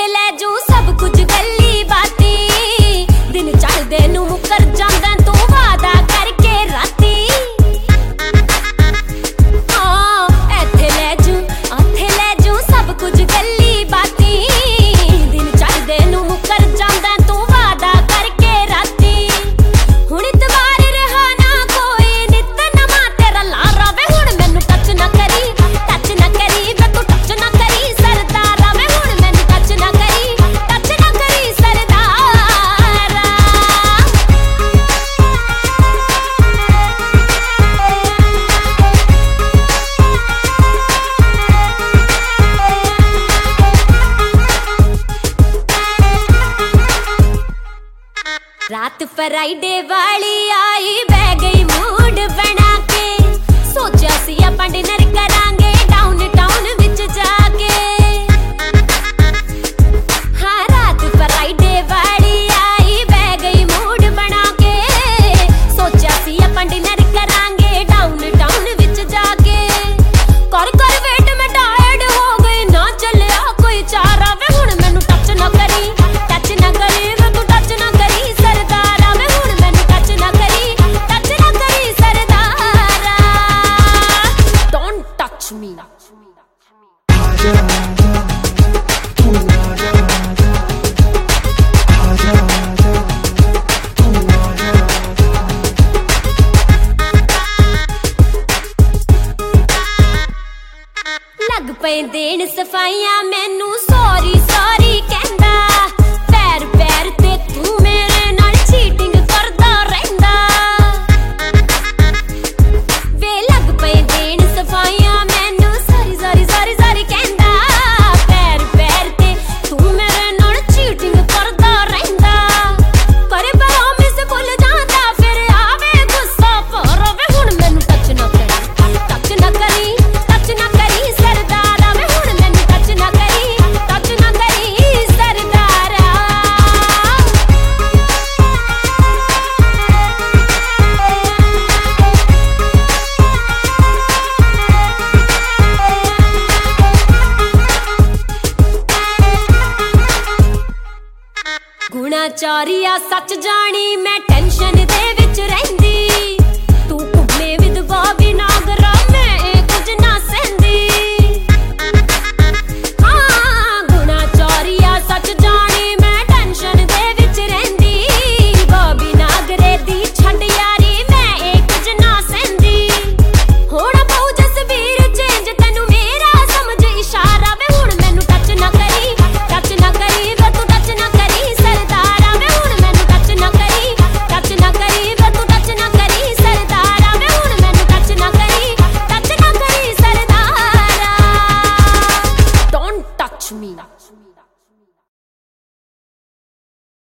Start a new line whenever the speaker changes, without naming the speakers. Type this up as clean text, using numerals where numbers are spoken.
ਇੱਥੇ ਲੈ ਜੂ ਸਭ ਕੁਝ ਗੱਲੀ ਬਾਤੀ ਦਿਨ ਚੜ੍ਹਦੇ ਨੂੰ ਮੁੱਕਰ ਜਾਂਦਾ ਤੂੰ ਵਾਦਾ ਕਰਕੇ ਰਾਤੀ ਇੱਥੇ ਲੈ ਜੂ ਸਭ ਕੁਝ ਗੱਲੀ ਬਾਤੀ ਦਿਨ ਚੜ੍ਹਦੇ ਨੂੰ ਮੁੱਕਰ ਜਾਂਦਾ ਤੂੰ ਵਾਦਾ ਕਰਕੇ ਰਾਤੀ ਹੁਣ ਇਤਵਾਰ ਰਹਾ ਨਾ ਕੋਈ ਨਿਤ ਨਵਾਂ ਤੇਰਾ ਲਾਰਾ ਵੇ ਹੁਣ ਮੈਨੂੰ ਟੱਚ ਨਾ ਕਰੀ ਵੇ ਤੂੰ ਟੱਚ ਨਾ ਕਰੀ ਸਰਦਾਰਾ ਵੇ ਹੁਣ ਮੈਨੂੰ ਟੱਚ ਨਾ ਕਰੀ ਸਰਦਾਰਾ रात फ्राइडे वाली आई बह गई मूड बना के सोचा सी अपन डिनर करांगे डाउन टाउन विच जाके हाँ रात फ्राइडे वाली आई बह गई मूड बना के सोचा सी अपन डिनर करांगे डाउन टाउन विच जाके कर वेट में टायर्ड हो गई ना चलिया कोई चारा वे हुण मैनू टच ना करी वे तू टच ना करी सरदारा वे हुण मैनू टच ना करी सरदारा डोंट टच मी लग पे देन सफाइयां मैनू सॉरी कहंदा पैर ते तू मेरे नाल चीटिंग करदा रहिंदा वे लग पे देन सफाइयां मैनू सॉरी कहंदा पैर ते तू मेरे नाल चीटिंग करदा रहिंदा करे प्रॉमिस भुल जांदा फिर आवे गुस्सा पर वे हुण मैनू टच ना करी सरदारा वे हुण मैनू टच ना करी सरदारा गुणा चौरिया सच जानी मैं टेंशन दे विच रहिंदी